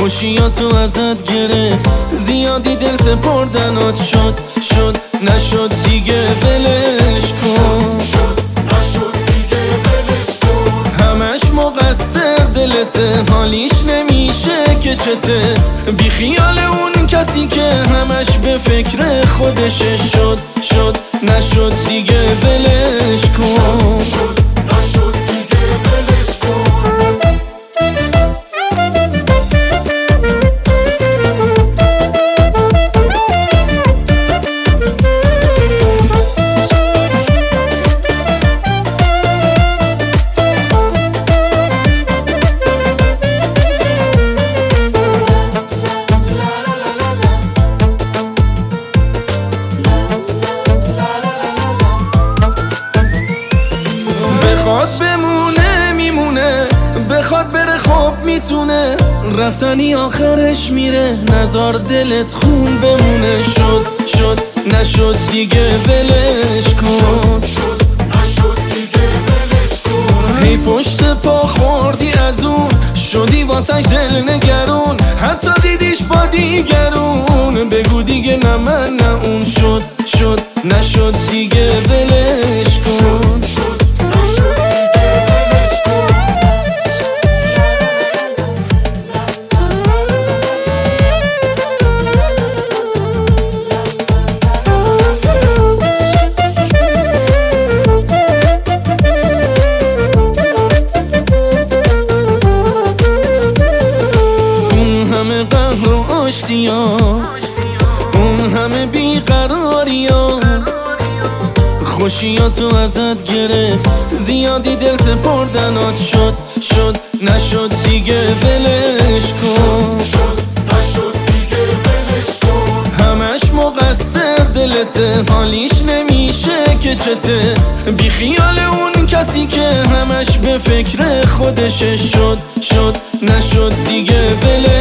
خوشیاتو ازت گرفت، زیادی دل سپردنات شد نشد دیگه ولش کن، همش مقصر دلته، حالیش نمیشه که چته، بی خیال اون کسی که همش به فکر خودشه، شد نشد دیگه ولش کن. بخواد بمونه میمونه، بخواد بره خب میتونه، رفتنی آخرش میره، نزار دلت خون بمونه، شد نشد دیگه ولش کن، هی پشت پا خوردی از اون، شدی واسش دل نگرون، حتی دیدیش با دیگرون، بگو دیگه نه من نه اون، شد نشد دیگه ولش کن. اون همه بیقراری ها، خوشیاتو ازت گرفت، زیادی دل سپردنات شد نشد دیگه ولش کن، همش مقصر دلته، حالیش نمیشه که چته، بی خیال اون کسی که همش به فکر خودشه، شد نشد دیگه ولش